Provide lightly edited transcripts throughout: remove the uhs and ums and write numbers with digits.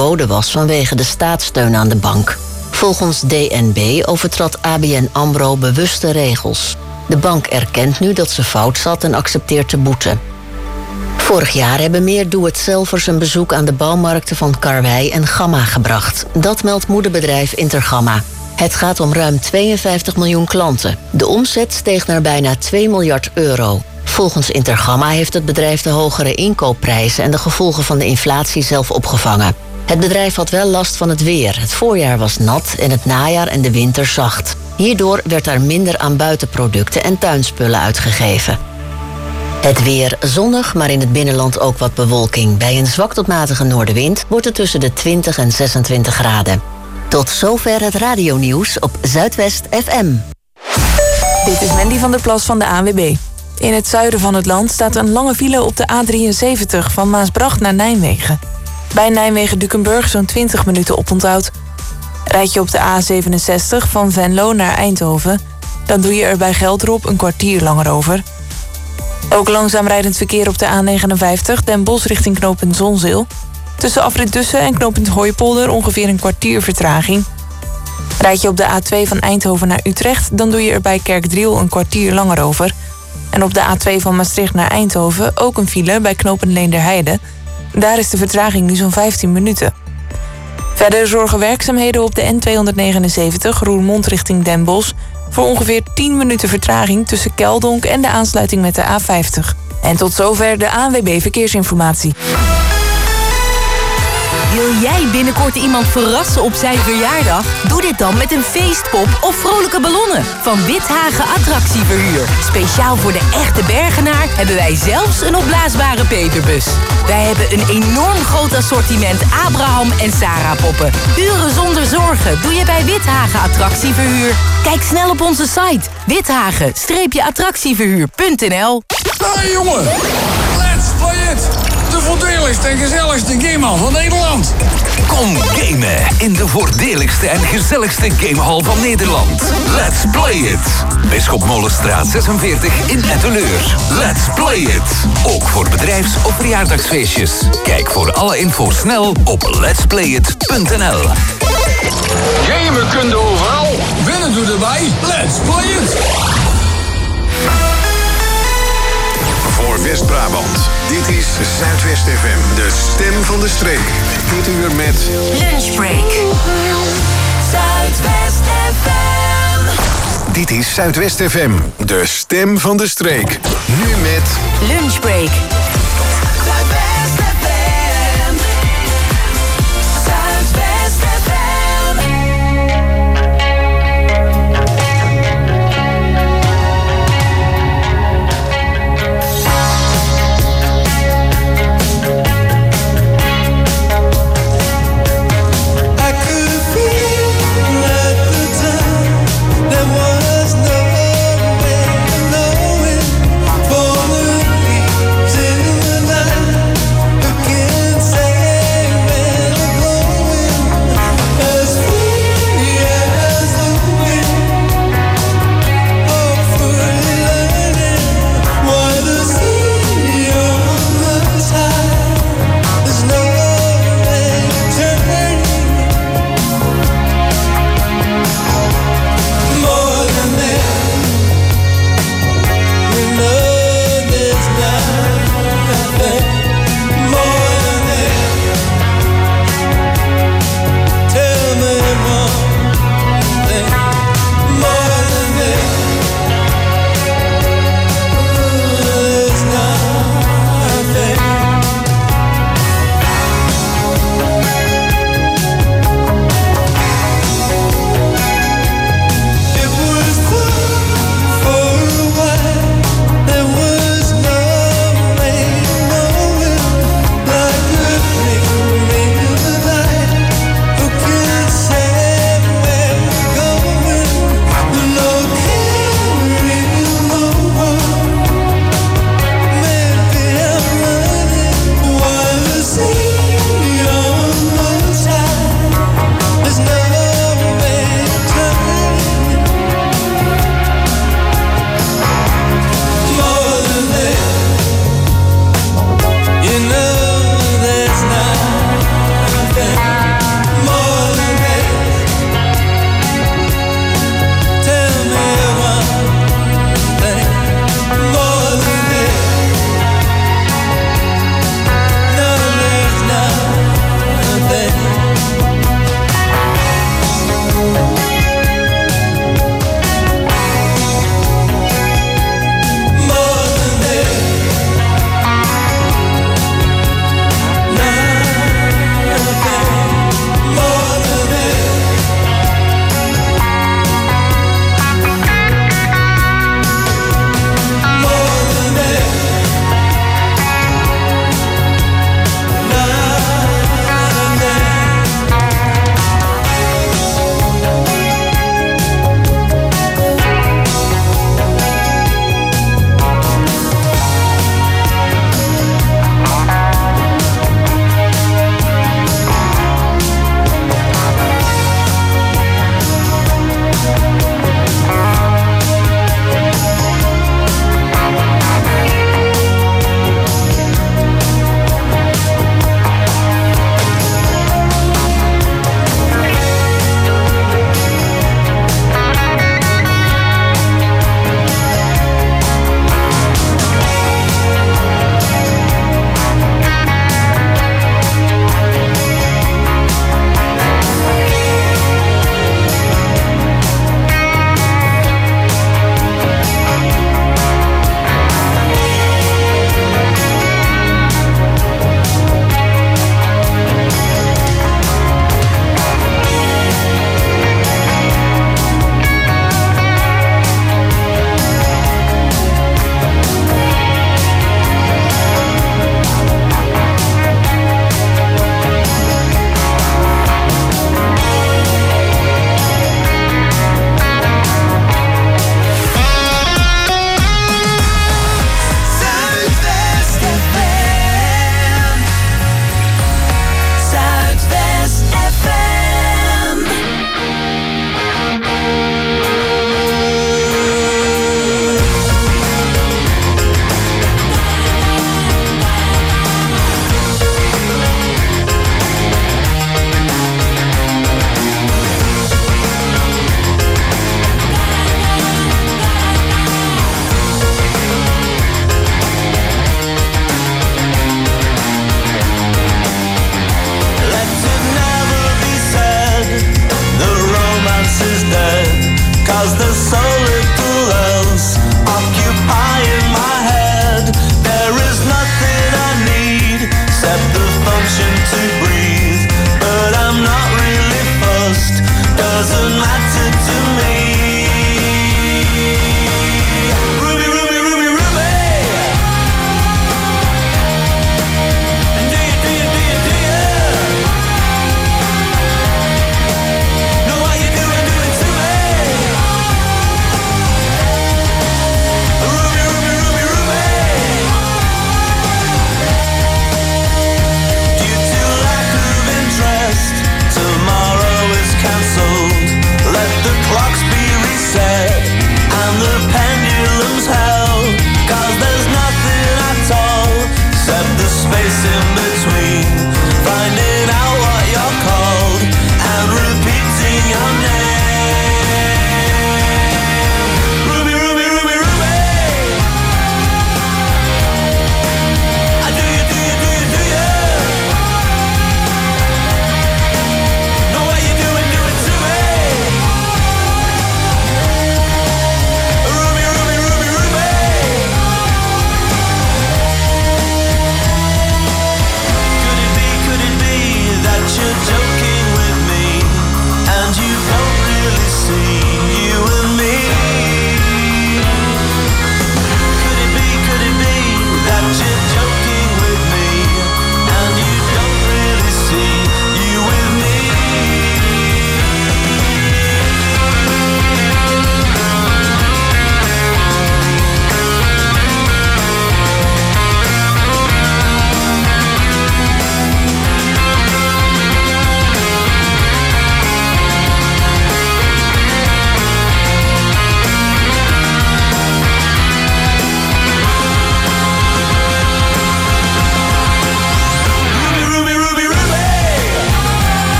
verboden was vanwege de staatssteun aan de bank. Volgens DNB overtrad ABN AMRO bewuste regels. De bank erkent nu dat ze fout zat en accepteert de boete. Vorig jaar hebben meer doe-het-zelvers een bezoek aan de bouwmarkten van Karwei en Gamma gebracht. Dat meldt moederbedrijf Intergamma. Het gaat om ruim 52 miljoen klanten. De omzet steeg naar bijna 2 miljard euro. Volgens Intergamma heeft het bedrijf de hogere inkoopprijzen en de gevolgen van de inflatie zelf opgevangen. Het bedrijf had wel last van het weer. Het voorjaar was nat en het najaar en de winter zacht. Hierdoor werd er minder aan buitenproducten en tuinspullen uitgegeven. Het weer zonnig, maar in het binnenland ook wat bewolking. Bij een zwak tot matige noordenwind wordt het tussen de 20 en 26 graden. Tot zover het radionieuws op Zuidwest FM. Dit is Mandy van der Plas van de ANWB. In het zuiden van het land staat een lange file op de A73 van Maasbracht naar Nijmegen. Bij Nijmegen-Dukenburg zo'n 20 minuten oponthoud. Rijd je op de A67 van Venlo naar Eindhoven, dan doe je er bij Geldrop een kwartier langer over. Ook langzaam rijdend verkeer op de A59 Den Bosch richting knooppunt Zonzeel. Tussen afrit Dussen en knooppunt Hooipolder ongeveer een kwartier vertraging. Rijd je op de A2 van Eindhoven naar Utrecht, dan doe je er bij Kerkdriel een kwartier langer over. En op de A2 van Maastricht naar Eindhoven ook een file bij knooppunt Leenderheide. Daar is de vertraging nu zo'n 15 minuten. Verder zorgen werkzaamheden op de N279 Roermond richting Den Bosch voor ongeveer 10 minuten vertraging tussen Keldonk en de aansluiting met de A50. En tot zover de ANWB Verkeersinformatie. Wil jij binnenkort iemand verrassen op zijn verjaardag? Doe dit dan met een feestpop of vrolijke ballonnen van Withagen Attractieverhuur. Speciaal voor de echte Bergenaar hebben wij zelfs een opblaasbare Peterbus. Wij hebben een enorm groot assortiment Abraham en Sarah poppen. Huren zonder zorgen doe je bij Withagen Attractieverhuur. Kijk snel op onze site withagen-attractieverhuur.nl. Hey jongen, let's play it! De voordeligste en gezelligste gamehal van Nederland. Kom gamen in de voordeligste en gezelligste gamehal van Nederland. Let's play it! Bisschop Molenstraat 46 in Etteleur. Let's play it! Ook voor bedrijfs- of verjaardagsfeestjes. Kijk voor alle info snel op letsplayit.nl. Gamen kun je overal. Winnen doe erbij. Let's play it! Voor West-Brabant. Dit is Zuidwest FM, de stem van de streek. Dit uur met Lunchbreak. Zuidwest FM. Dit is Zuidwest FM, de stem van de streek. Nu met Lunchbreak. Zuidwest FM. Zuidwest FM. Was no way of knowing for the reason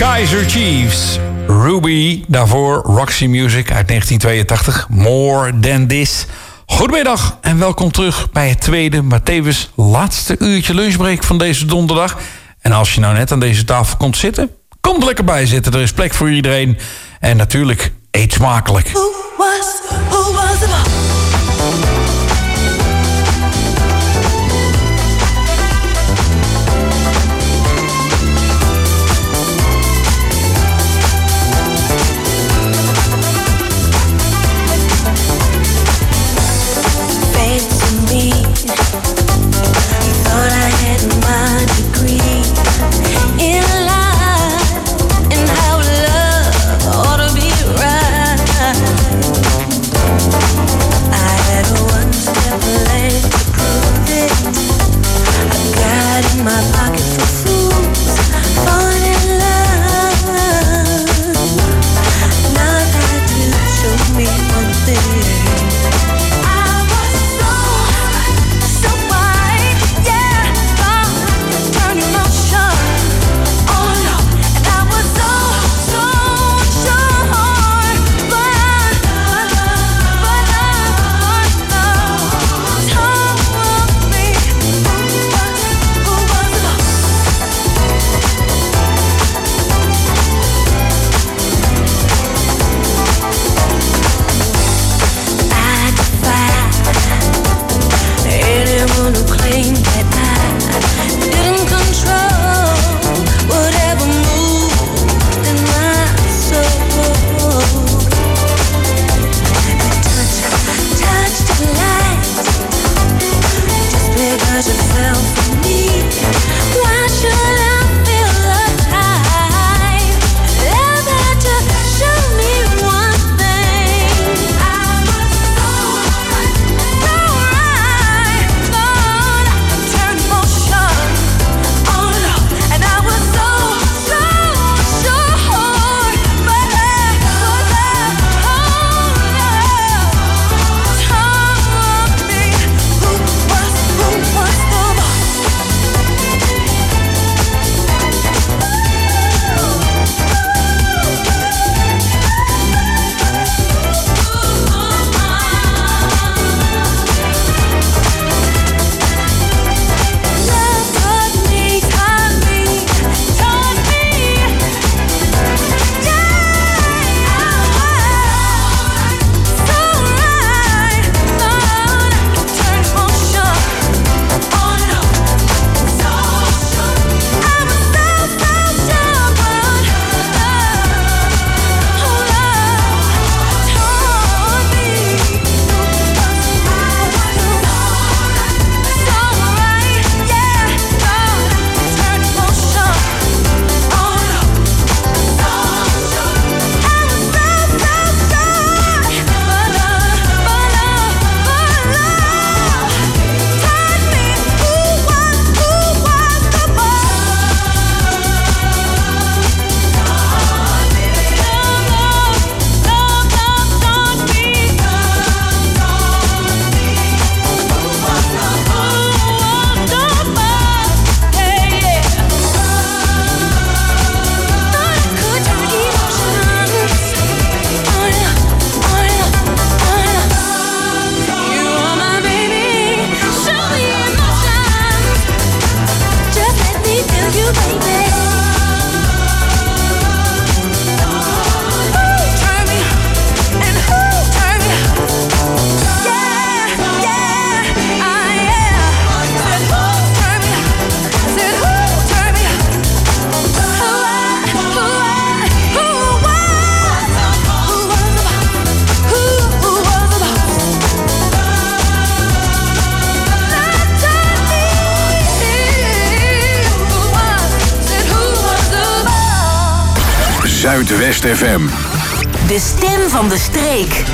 Kaiser Chiefs. Ruby, daarvoor Roxy Music uit 1982. More Than This. Goedemiddag en welkom terug bij het tweede, maar tevens laatste uurtje lunchbreak van deze donderdag. En als je nou net aan deze tafel komt zitten, kom er lekker bij zitten. Er is plek voor iedereen. En natuurlijk, eet smakelijk. Who was the boss? Zuidwest FM. De stem van de streek.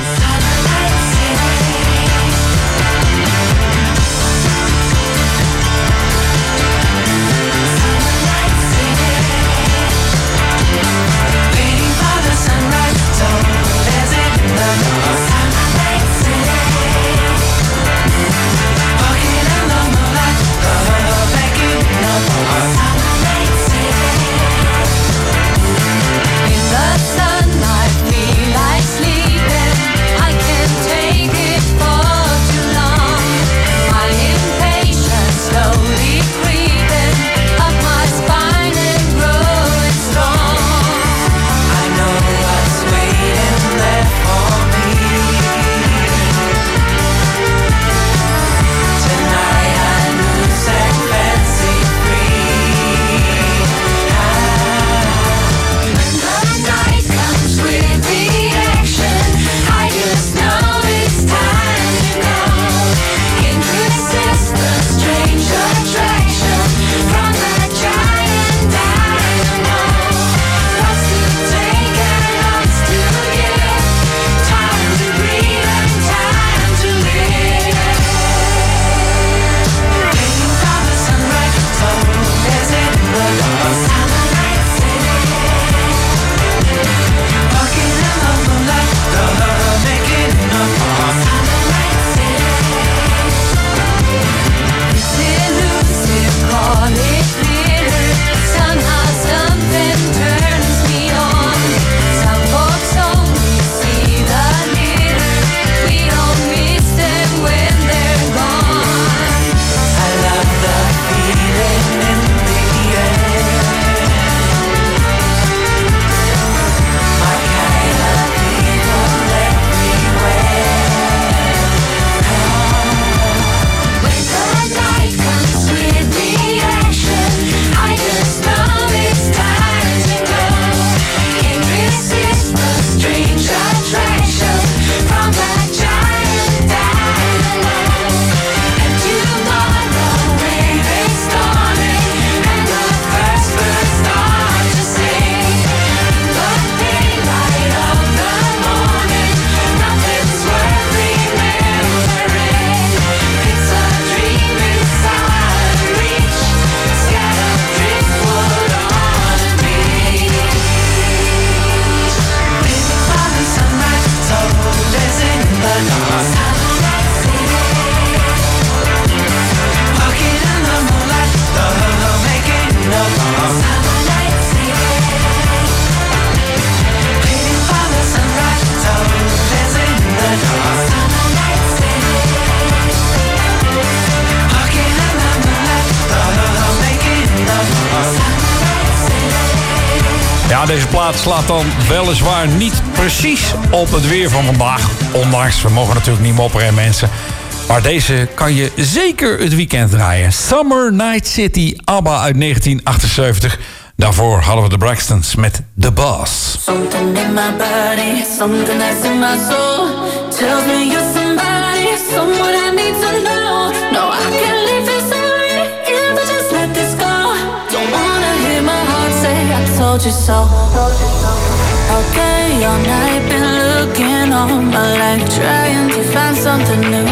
Ja, deze plaat slaat dan weliswaar niet precies op het weer van vandaag. Ondanks, we mogen natuurlijk niet mopperen, hè, mensen. Maar deze kan je zeker het weekend draaien. Summer Night City, ABBA uit 1978. Daarvoor hadden we de Braxtons met The Boss. Something in my body, something that's in my soul tells me you're somebody, someone I need to know. No, I can't leave this already if I just let this go. Don't wanna hear my heart say I told you so. Okay, all night been looking all my life, trying to find something new.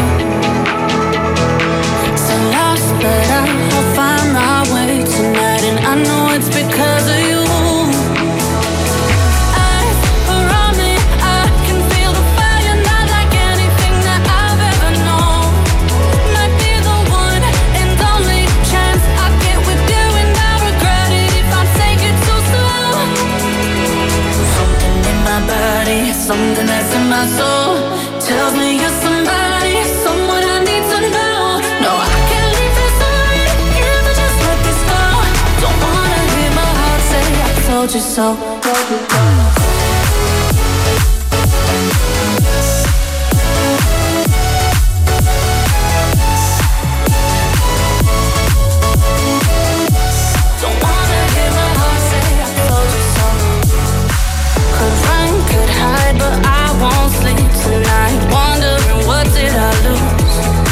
So lost, but I'll find my way tonight, and I know it's because of you. Eyes around me, I can feel the fire, not like anything that I've ever known. Might be the one and only chance I get with you, and I regret it if I take it too slow. Something in my body, something that's in my soul tells me you're somebody, someone I need to know. No, I can't leave this already if I just let this go. Don't wanna hear my heart say I told you so. Don't wanna hear my heart say I told you so. Could run, could hide, but I won't sleep tonight, wondering what did I lose.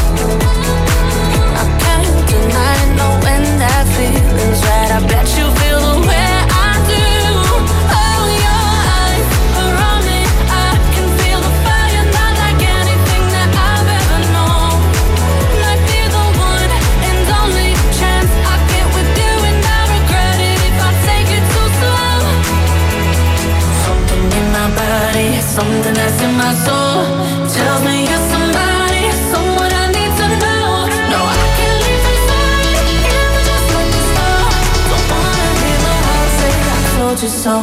I can't deny knowing that feeling's right. I bet you feel the way I do. Oh, your eyes around me, I can feel the fire, not like anything that I've ever known. Might be the one and only chance I get with you, and I regret it if I take it too slow. Something in my body, something that's in my soul tells me you're somebody, someone I need to know. No, I can't leave this already if I just let this go. Don't wanna hear my heart say I told you so.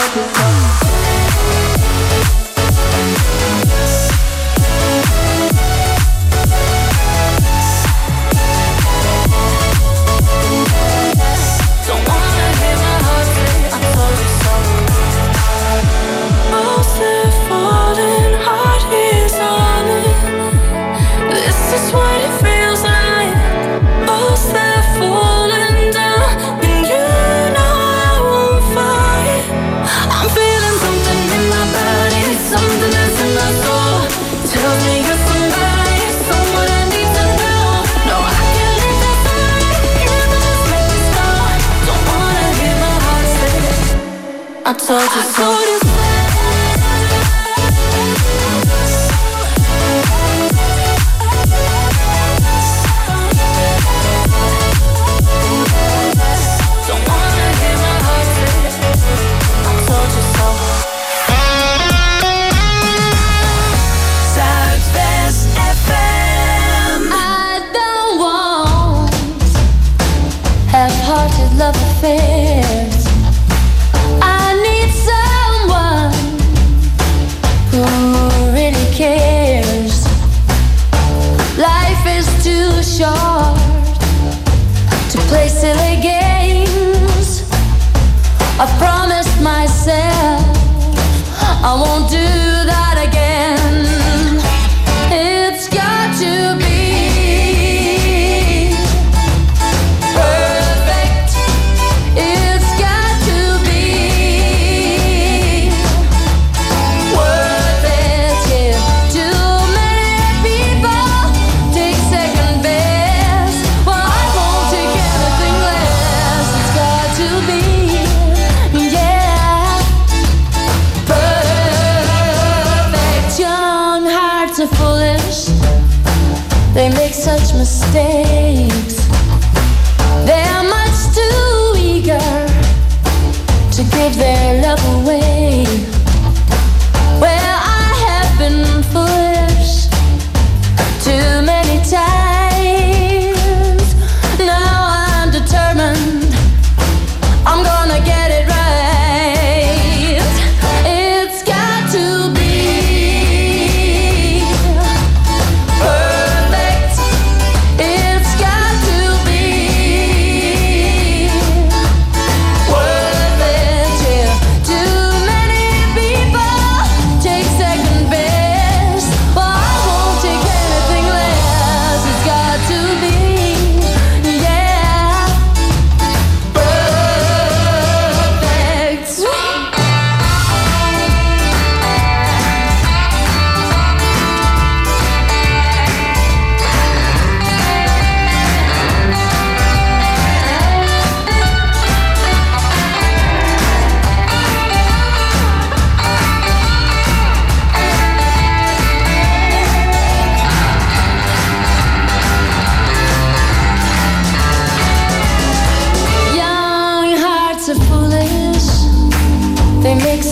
Don't wanna hear my heart say I told you so. Most have fallen, heart is on it. This is what it feels like. Most have fallen down, and you know I won't fight. I'm feeling something in my body, something that's in my soul tells me you're somebody, someone I need to know. No, I can't leave this already if I just let this go. Don't wanna hear my heart say I told you so. Don't wanna hear my heart say I told you so. Zuidwest FM. I don't want half-hearted love affairs. I need someone who really cares. Life is too short to play silly games. I've promised myself I won't do that again. It's got to be perfect. It's got to be worth it. Yeah. Too many people take second best. Well, I won't take anything less. It's got to be, yeah, perfect. Young hearts are foolish. They make such mistakes. They're much too eager to give their love away. Well, I have been foolish too many times. Now I'm determined I'm gonna get it right. It's got to be perfect. It's got to be worth it, yeah.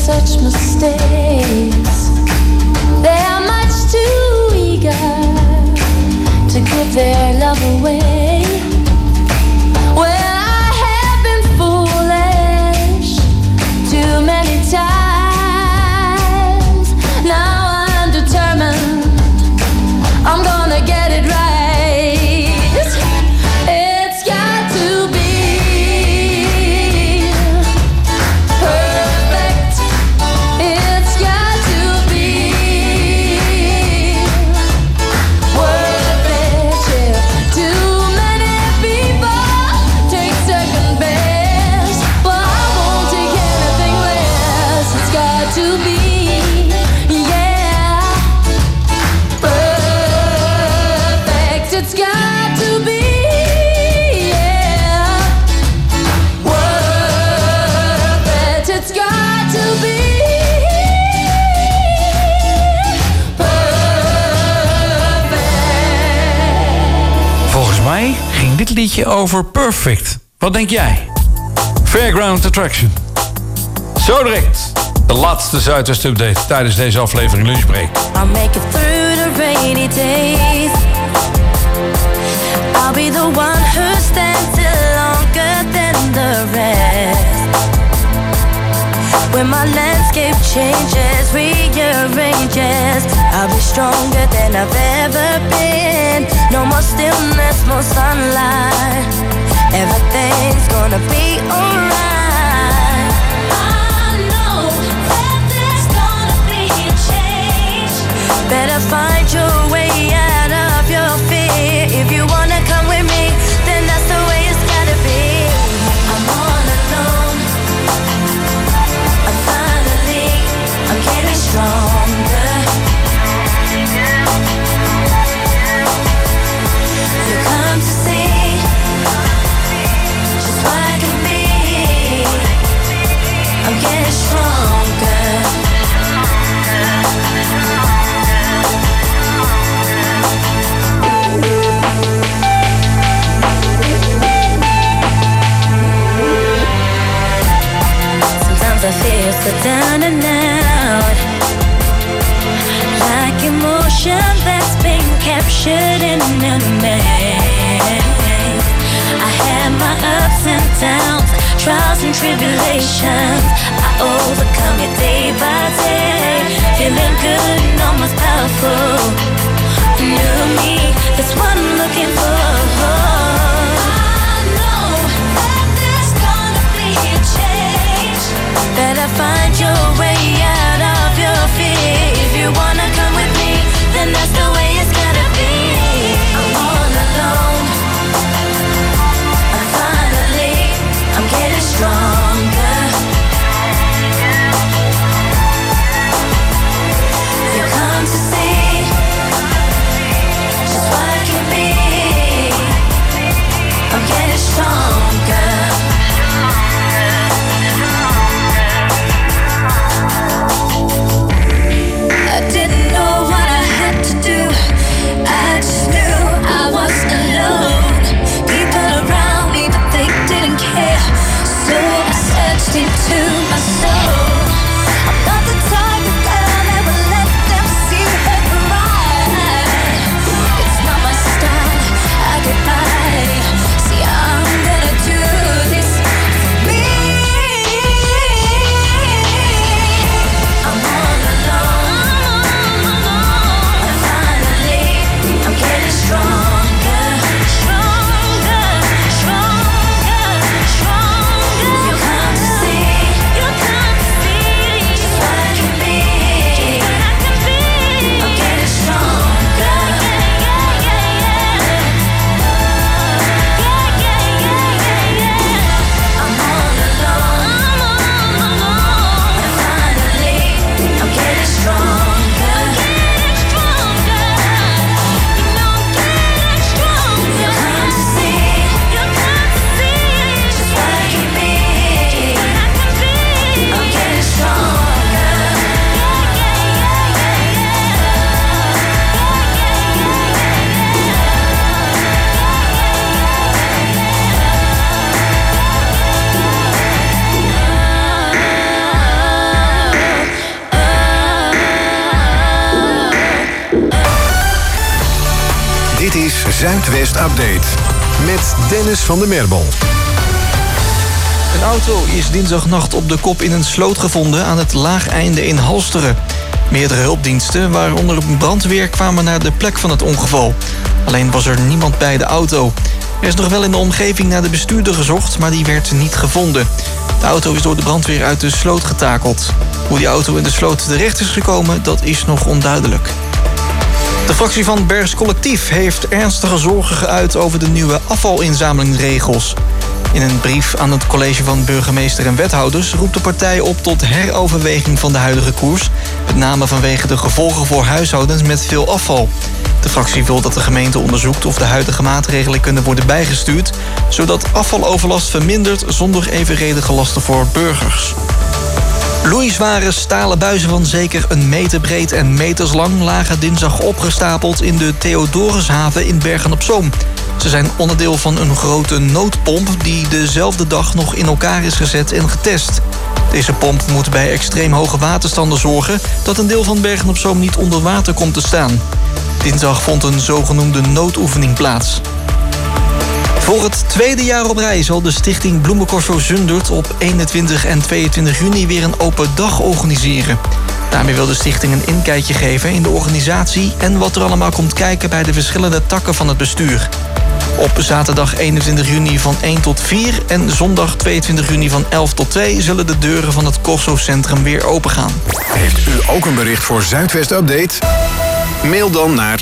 such mistakes. They are much too eager to give their love away. Well, I have been foolish too many times. Now I'm determined I'm gonna get it right. It's got to be perfect. It's got to be worth it. Yeah. Too many people take second best, but I won't take anything less. It's got to be, yeah, perfect. It's got to be, yeah, worth it. It's got to be perfect. Volgens mij ging dit liedje over Perfect. Wat denk jij? Fairground Attraction. Zo direct. De laatste Zuidwest-update tijdens deze aflevering Lunchbreak. I'll make it through the rainy days. I'll be the one who stands still longer than the rest. When my landscape changes, rearranges, I'll be stronger than I've ever been. No more stillness, more sunlight. Everything's gonna be alright. I know that there's gonna be a change. Better find your way out of your fear. If you wanna come with me, then that's the way it's gotta be. I'm all alone. I'm getting stronger. You come to see just what I can be. I'm getting stronger. Sometimes I feel so down and out, like emotion that's been captured in a maze. I had my ups and downs, trials and tribulations. I overcome it day by day, feeling good and almost powerful. New me, that's what I'm looking for. I know that there's gonna be a change. Better find your way out of your fear. If you wanna come with me, then that's the way it's gotta be. I'm all alone. I'm getting stronger. You come to see just what I can be. I'm getting stronger. Zuidwest Update. Met Dennis van der Merbel. Een auto is dinsdagnacht op de kop in een sloot gevonden aan het Laageinde in Halsteren. Meerdere hulpdiensten, waaronder een brandweer, kwamen naar de plek van het ongeval. Alleen was er niemand bij de auto. Er is nog wel in de omgeving naar de bestuurder gezocht, maar die werd niet gevonden. De auto is door de brandweer uit de sloot getakeld. Hoe die auto in de sloot terecht is gekomen, dat is nog onduidelijk. De fractie van Bergs Collectief heeft ernstige zorgen geuit over de nieuwe afvalinzamelingregels. In een brief aan het college van burgemeester en wethouders roept de partij op tot heroverweging van de huidige koers, met name vanwege de gevolgen voor huishoudens met veel afval. De fractie wil dat de gemeente onderzoekt of de huidige maatregelen kunnen worden bijgestuurd, zodat afvaloverlast vermindert zonder evenredige lasten voor burgers. Loeizware stalen buizen van zeker 1 meter breed en meters lang lagen dinsdag opgestapeld in de Theodorushaven in Bergen-op-Zoom. Ze zijn onderdeel van een grote noodpomp die dezelfde dag nog in elkaar is gezet en getest. Deze pomp moet bij extreem hoge waterstanden zorgen dat een deel van Bergen-op-Zoom niet onder water komt te staan. Dinsdag vond een zogenoemde noodoefening plaats. Voor het tweede jaar op rij zal de stichting Bloemencorso Zundert op 21 en 22 juni weer een open dag organiseren. Daarmee wil de stichting een inkijkje geven in de organisatie en wat er allemaal komt kijken bij de verschillende takken van het bestuur. Op zaterdag 21 juni van 1 tot 4 en zondag 22 juni van 11 tot 2 zullen de deuren van het Corso Centrum weer opengaan. Heeft u ook een bericht voor Zuidwest Update? Mail dan naar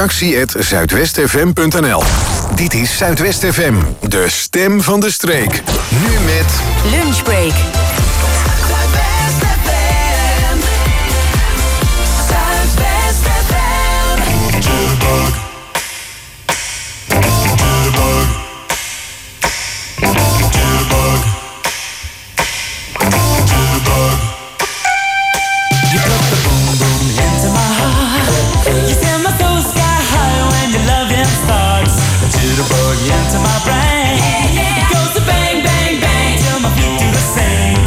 redactie@zuidwestfm.nl. Dit is Zuidwest FM, de stem van de streek. Nu met Lunchbreak. Into my brain, it goes to bang, bang, bang till my feet do the same.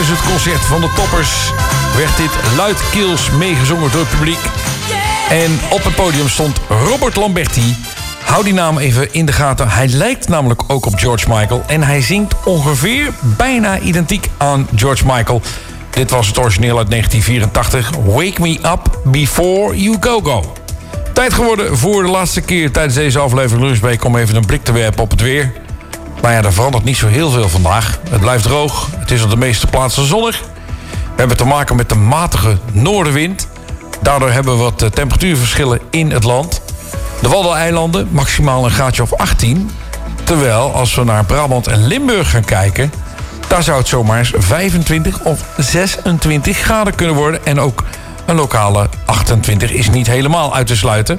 Tijdens het concert van de Toppers werd dit luidkeels meegezongen door het publiek. En op het podium stond Robert Lamberti. Hou die naam even in de gaten. Hij lijkt namelijk ook op George Michael. En hij zingt ongeveer bijna identiek aan George Michael. Dit was het origineel uit 1984. Wake me up before you go. Tijd geworden voor de laatste keer tijdens deze aflevering Lunchbreak om even een blik te werpen op het weer. Nou ja, er verandert niet zo heel veel vandaag. Het blijft droog. Het is op de meeste plaatsen zonnig. We hebben te maken met de matige noordenwind. Daardoor hebben we wat temperatuurverschillen in het land. De Waddeneilanden maximaal een graadje of 18. Terwijl als we naar Brabant en Limburg gaan kijken, daar zou het zomaar eens 25 of 26 graden kunnen worden. En ook een lokale 28 is niet helemaal uit te sluiten.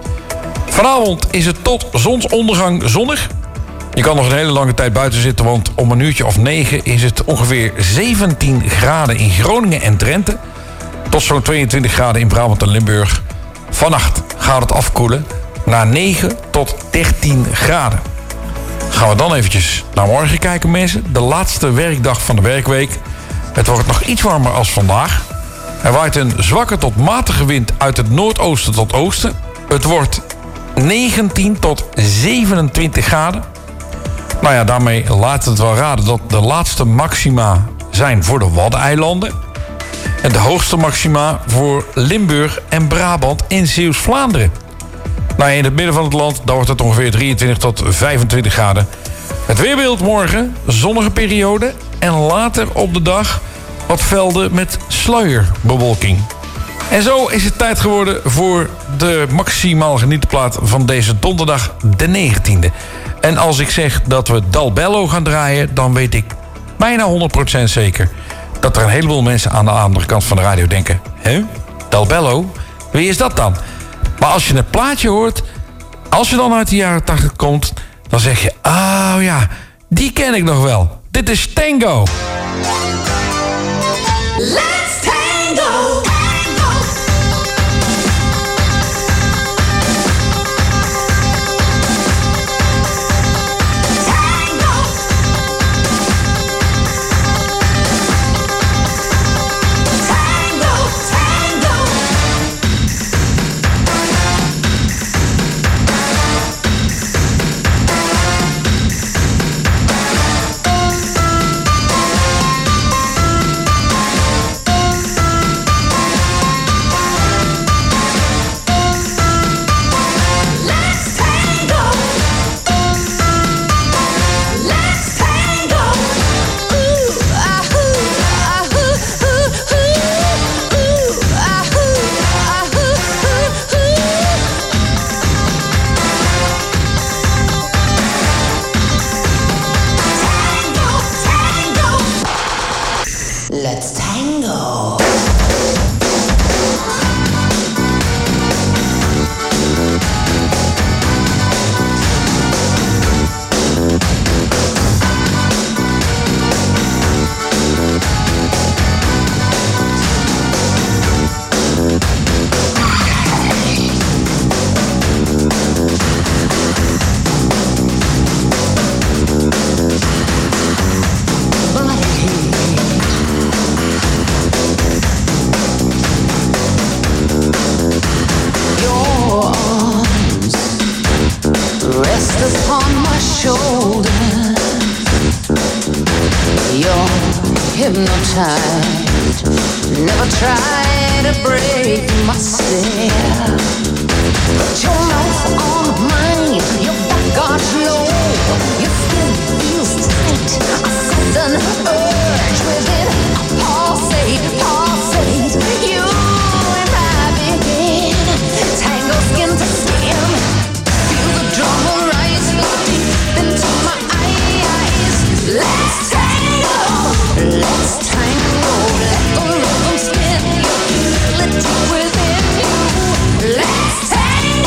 Vanavond is het tot zonsondergang zonnig. Je kan nog een hele lange tijd buiten zitten, want om een uurtje of 9 is het ongeveer 17 graden in Groningen en Drenthe. Tot zo'n 22 graden in Brabant en Limburg. Vannacht gaat het afkoelen naar 9 tot 13 graden. Gaan we dan eventjes naar morgen kijken, mensen. De laatste werkdag van de werkweek. Het wordt nog iets warmer als vandaag. Er waait een zwakke tot matige wind uit het noordoosten tot oosten. Het wordt 19 tot 27 graden. Nou ja, daarmee laat het wel raden dat de laatste maxima zijn voor de Waddeneilanden. En de hoogste maxima voor Limburg en Brabant en Zeeuws-Vlaanderen. Nou ja, in het midden van het land dan wordt het ongeveer 23 tot 25 graden. Het weerbeeld morgen, zonnige periode. En later op de dag wat velden met sluierbewolking. En zo is het tijd geworden voor de maximaal genietenplaat van deze donderdag de 19e. En als ik zeg dat we Dal Bello gaan draaien, dan weet ik bijna 100% zeker dat er een heleboel mensen aan de andere kant van de radio denken: hè? Dal Bello? Wie is dat dan? Maar als je het plaatje hoort, als je dan uit de jaren 80 komt, dan zeg je: oh ja, die ken ik nog wel. Dit is Tango. Let's tango. Let's tango. Hypnotized, never try to break my stare. Put your mouth on mine, your back arch low, your skin feels tight, a sudden urge within, a pulsate, you and I begin, tango skin to skin, feel the drama rise deep into my eyes. Let's tango, let's tango, let the rhythm spin, you feel it deep within you. Let's tango.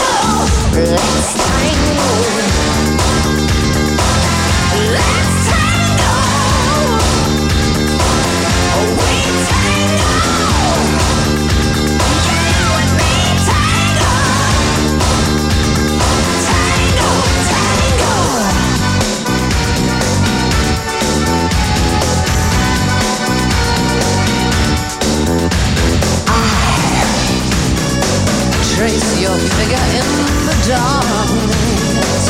darkness.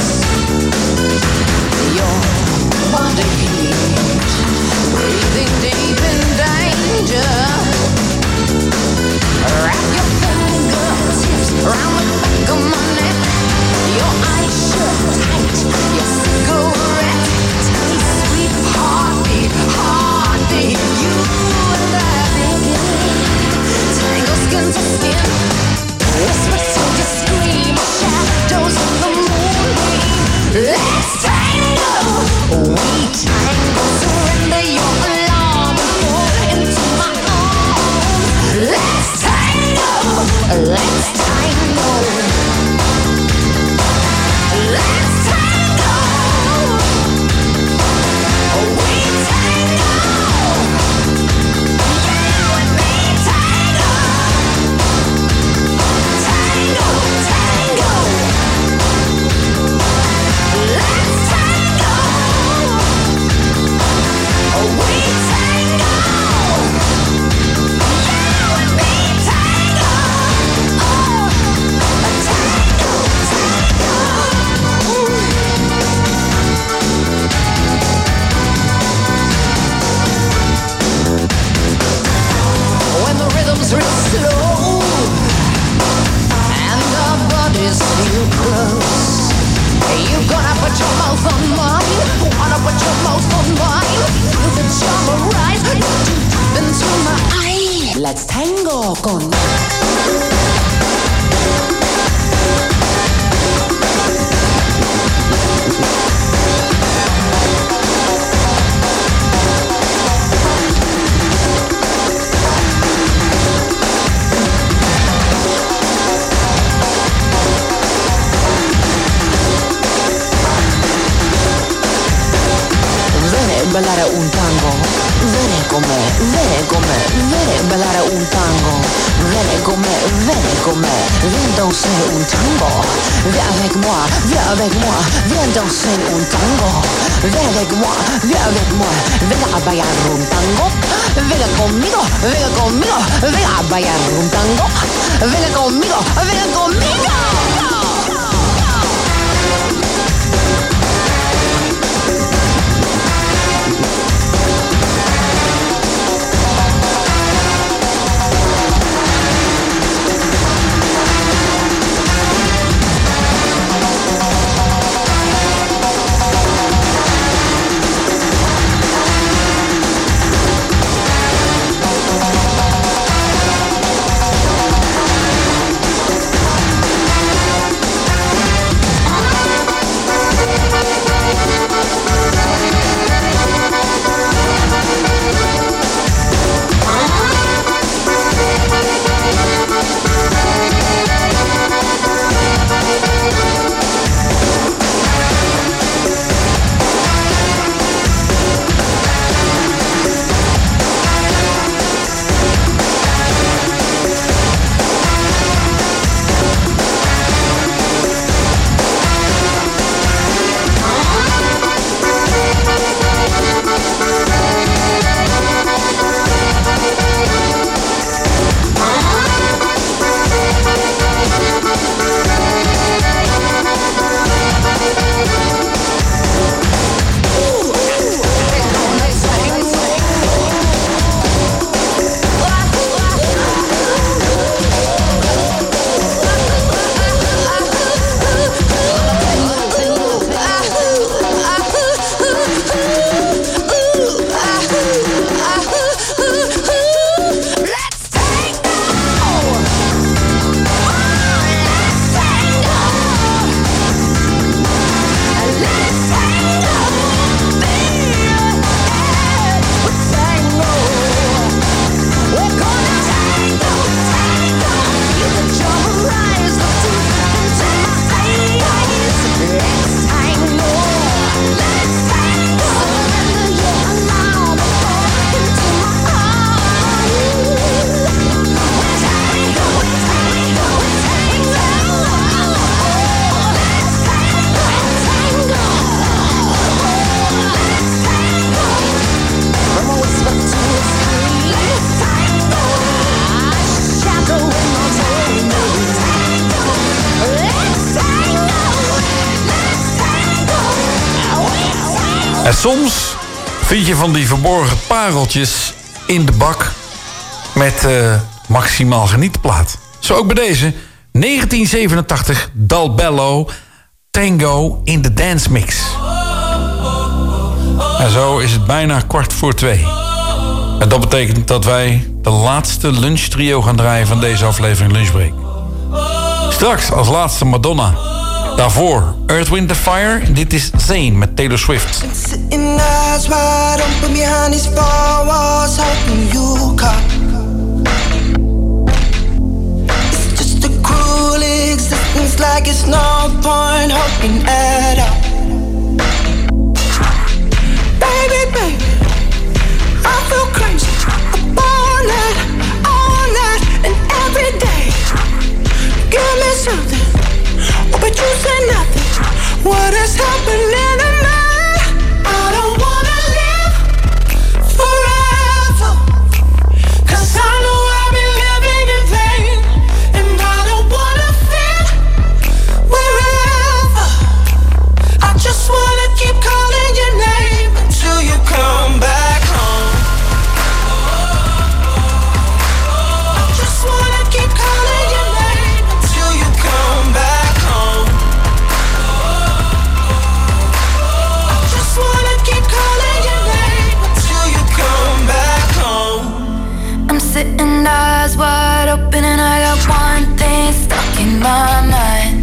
Your body heat, breathing deep in danger. Wrap your fingertips around the back of my neck. Your eyes shut tight, your cigarette taste, sweet heartbeat, heartbeat. You and I tangle skin to skin. Whisper till you scream, shadows of the moonbeam. Let's tango, we tango. Surrender your alarm and fall into my arms. Let's tango, let's tango. Let's tango, we tango. You and me tango. Tango, tango. Let's tango. We tango. You and me tango. Oh, tango, tango. When the rhythm's real slow and the bodies feel close, you gonna put your mouth on mine. Wanna put your mouth on mine. Feel the charm arise, look deep into my eye. Let's tango con. Ballare un tango, vieni con me, vieni con me, vieni ballare un tango, vieni con me, viens danser un tango, viens avec moi, viens danser un tango, viens avec moi, viens a bailar un tango, venga conmigo, venga a bailar un tango, venga conmigo, venga conmigo. En soms vind je van die verborgen pareltjes in de bak met maximaal genietenplaat. Zo ook bij deze. 1987, Dalbello, Tango in de Dance Mix. En zo is het bijna 2:15. En dat betekent dat wij de laatste lunchtrio gaan draaien van deze aflevering Lunchbreak. Straks als laatste Madonna. Daarvoor Earth, Wind & Fire. En dit is Zayn met Taylor Swift. Sitting eyes wide open behind these four walls, hoping you come. It's just a cruel existence, like it's no point hoping at all. Baby, baby, I feel crazy. Up all night, and every day. Give me something. Oh, but you say nothing. What is happening to me? I don't wanna live forever, 'cause I know I've been living in vain. And I don't wanna feel wherever. I just wanna keep calling your name until you come back home. I just wanna keep calling your name until you come back home. I just wanna keep calling your name until you come back home. I'm sitting eyes wide open and I got one thing stuck in my mind.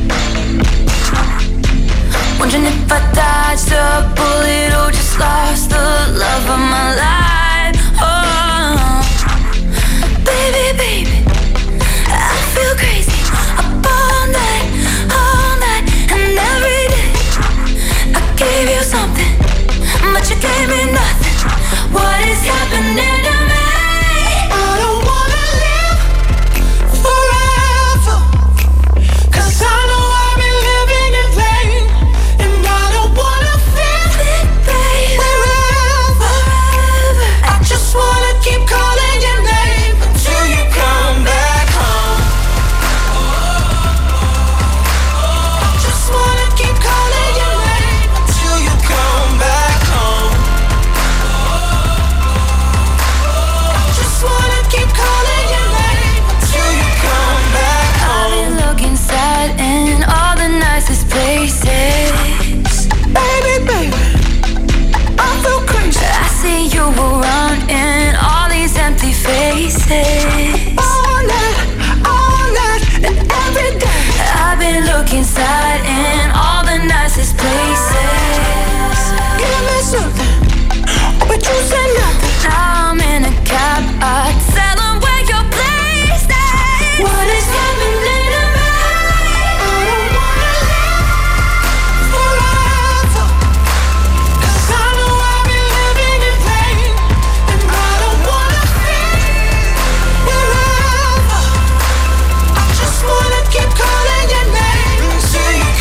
Wondering if I dodged a bullet or just lost the love of my life. Oh, baby, baby, I feel crazy. Up all night, and every day. I gave you something, but you gave me nothing. What is happening to me? I don't wanna live forever, 'cause I know I've been living in vain. And I don't wanna feel wherever. I just wanna keep calling your name until you come back home. I just wanna keep calling your name until you come back home. I just wanna keep calling your name until you come back home. I've been looking sad in all the nicest places. Baby, baby, I feel crazy. I see you around in all these empty faces. All night, and every day. I've been looking sad in all the nicest places. Give me something, but you say nothing. Now I'm in a cab, I tell them where your place is. What is happening to me? I don't wanna live forever, 'cause I know I've been living in vain. And I don't wanna feel wherever. I just wanna keep calling your name until you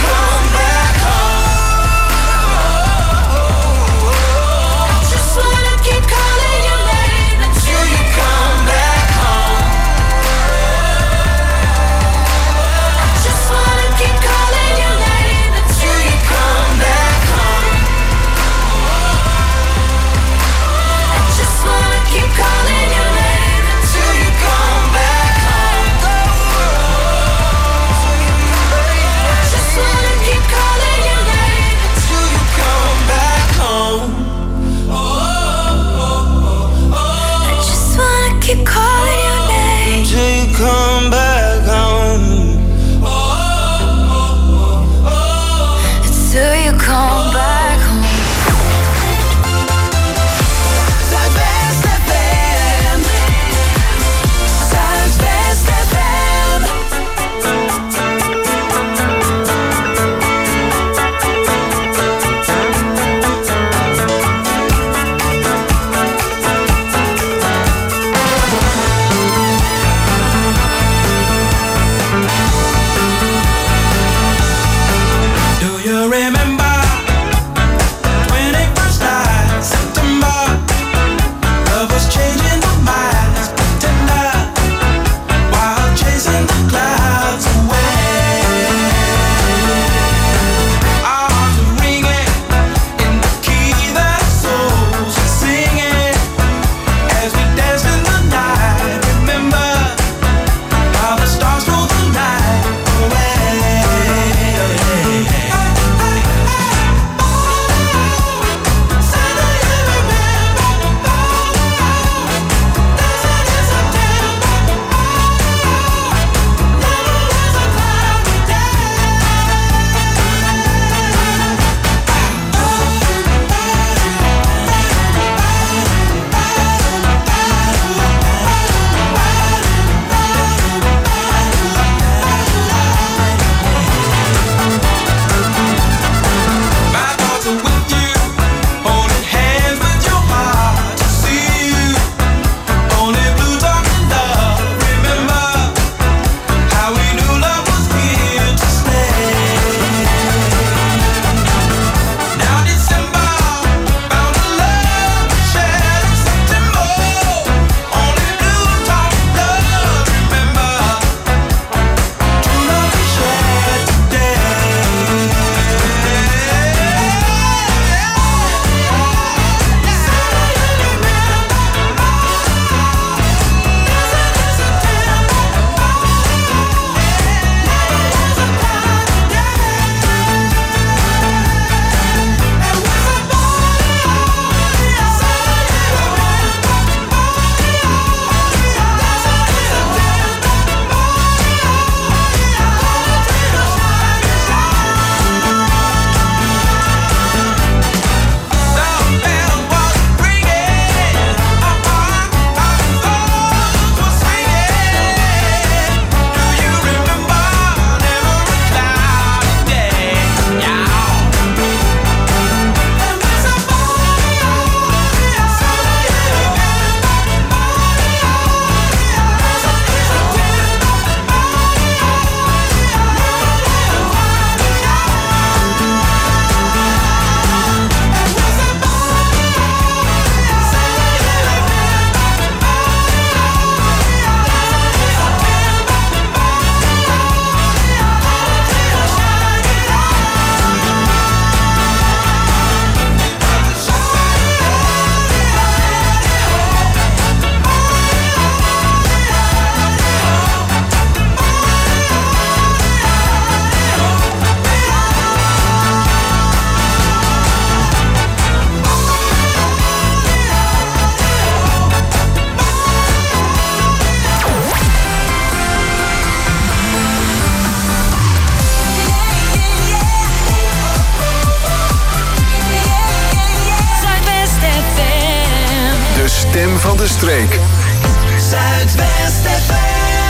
van de streek. Zuidwest FM.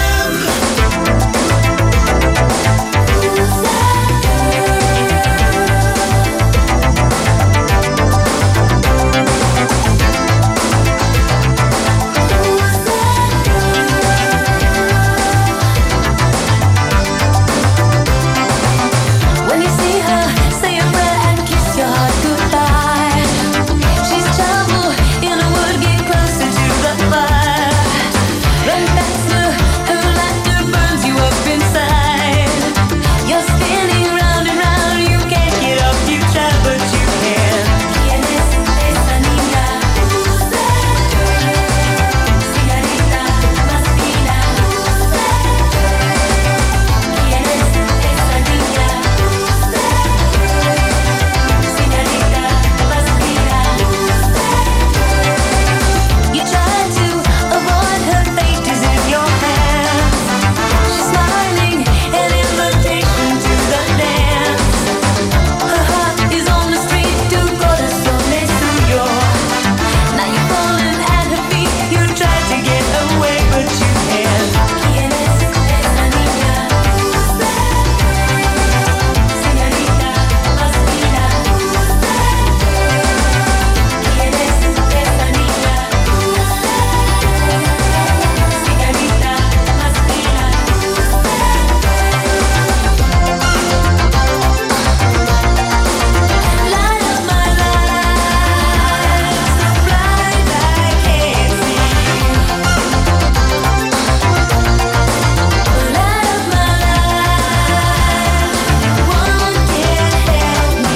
When you see her, say a prayer and kiss your heart goodbye. She's trouble in a wood, get closer to the fire. Run faster, her laughter burns you up inside. You're spinning round and round, you can't get up, you try but you can. ¿Quién es esa niña? Who's that girl? Señorita más fina. Who's that girl? ¿Quién es esa niña? Who's that girl? Señorita más fina. Who's that girl? You try to avoid her fate is in your hands. She's smiling, an invitation to the dance. Her heart is on the street to corazones suyo. Now you're falling at her feet. You try to get away, but you can't. ¿Quién es esa niña? Who's that girl? Señorita más fina. Who's that girl? ¿Quién es esa niña? Who's that girl? Señorita más fina. Light up my life, so bright I can't see. Light up my life, one can't help me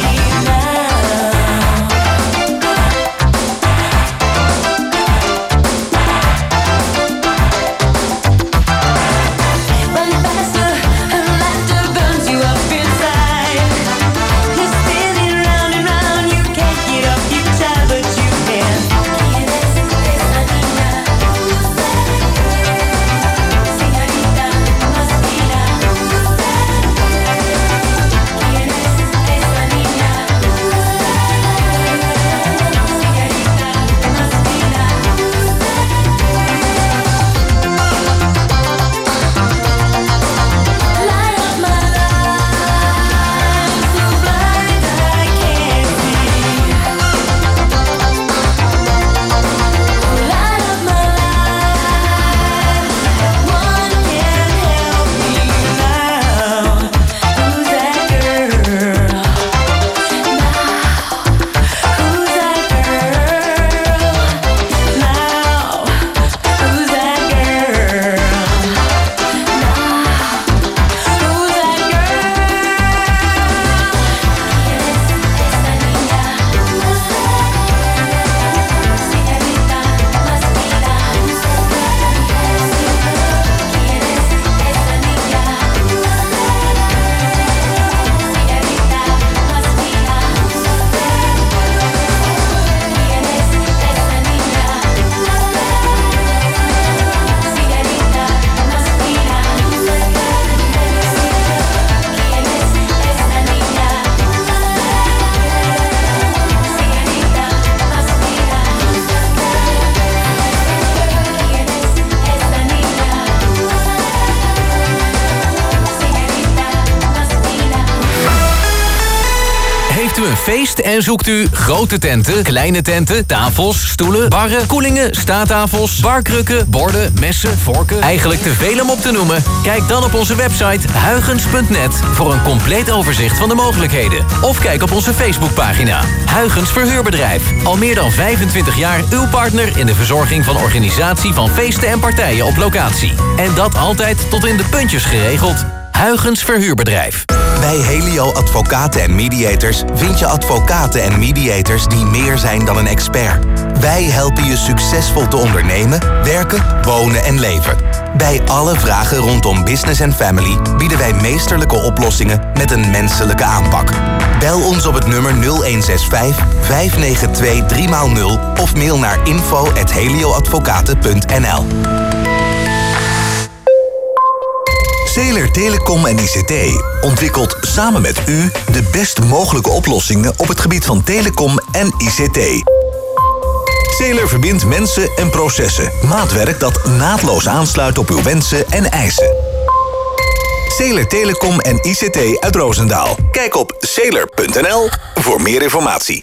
Run faster, her laughter burns you up inside. You're spinning round and round, you can't get up, you try but you can't. ¿Quién es esa niña? Who's that girl? Señorita más fina. Who's that girl? ¿Quién es esa niña? Who's that girl? Señorita más fina. Light up my life, so bright I can't see. Light up my life, one can't help me now. Who's that girl? Who's that girl? Now, who's that girl? Who's that Heeft u een feest en zoekt u grote tenten, kleine tenten, tafels, stoelen, barren, koelingen, staattafels, barkrukken, borden, messen, vorken? Eigenlijk te veel om op te noemen? Kijk dan op onze website huygens.net voor een compleet overzicht van de mogelijkheden. Of kijk op onze Facebookpagina. Huygens Verhuurbedrijf. Al meer dan 25 jaar uw partner in de verzorging van organisatie van feesten en partijen op locatie. En dat altijd tot in de puntjes geregeld. Huygens Verhuurbedrijf. Bij Helio Advocaten en Mediators vind je advocaten en mediators die meer zijn dan een expert. Wij helpen je succesvol te ondernemen, werken, wonen en leven. Bij alle vragen rondom business en family bieden wij meesterlijke oplossingen met een menselijke aanpak. Bel ons op het nummer 0165 592 3x0 of mail naar info@helioadvocaten.nl. Zeeler Telecom en ICT ontwikkelt samen met u de best mogelijke oplossingen op het gebied van telecom en ICT. Zeler verbindt mensen en processen. Maatwerk dat naadloos aansluit op uw wensen en eisen. Zeler Telecom en ICT uit Roosendaal. Kijk op zeler.nl voor meer informatie.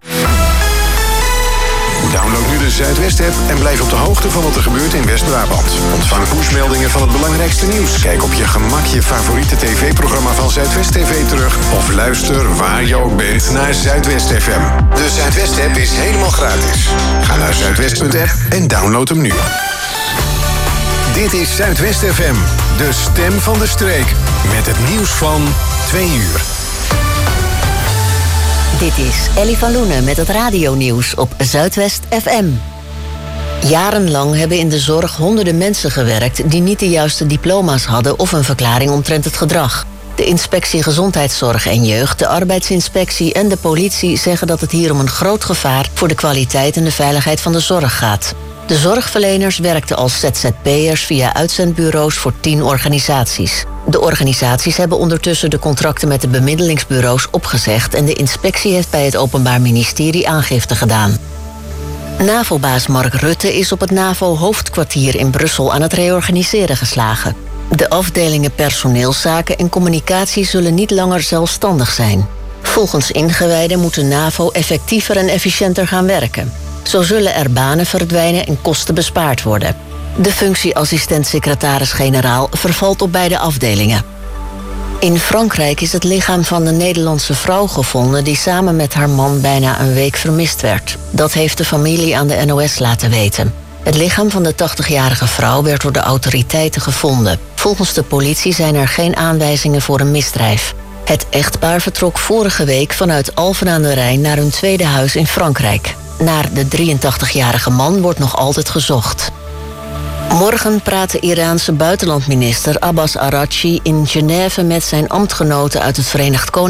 Download nu de Zuidwest-app en blijf op de hoogte van wat er gebeurt in West-Brabant. Ontvang pushmeldingen van het belangrijkste nieuws. Kijk op je gemak je favoriete tv-programma van Zuidwest TV terug. Of luister waar je ook bent naar Zuidwest FM. De Zuidwest-app is helemaal gratis. Ga naar zuidwest.app en download hem nu. Dit is Zuidwest FM, de stem van de streek. Met het nieuws van 2 uur. Dit is Ellie van Loenen met het radionieuws op Zuidwest FM. Jarenlang hebben in de zorg honderden mensen gewerkt die niet de juiste diploma's hadden of een verklaring omtrent het gedrag. De Inspectie Gezondheidszorg en Jeugd, de Arbeidsinspectie en de politie zeggen dat het hier om een groot gevaar voor de kwaliteit en de veiligheid van de zorg gaat. De zorgverleners werkten als ZZP'ers via uitzendbureaus voor 10 organisaties. De organisaties hebben ondertussen de contracten met de bemiddelingsbureaus opgezegd en de inspectie heeft bij het Openbaar Ministerie aangifte gedaan. NAVO-baas Mark Rutte is op het NAVO-hoofdkwartier in Brussel aan het reorganiseren geslagen. De afdelingen personeelszaken en communicatie zullen niet langer zelfstandig zijn. Volgens ingewijden moet de NAVO effectiever en efficiënter gaan werken. Zo zullen er banen verdwijnen en kosten bespaard worden. De functie assistent-secretaris-generaal vervalt op beide afdelingen. In Frankrijk is het lichaam van een Nederlandse vrouw gevonden die samen met haar man bijna een week vermist werd. Dat heeft de familie aan de NOS laten weten. Het lichaam van de 80-jarige vrouw werd door de autoriteiten gevonden. Volgens de politie zijn er geen aanwijzingen voor een misdrijf. Het echtpaar vertrok vorige week vanuit Alphen aan de Rijn naar hun tweede huis in Frankrijk. Naar de 83-jarige man wordt nog altijd gezocht. Morgen praat de Iraanse buitenlandminister Abbas Araghchi in Genève met zijn ambtgenoten uit het Verenigd Koninkrijk.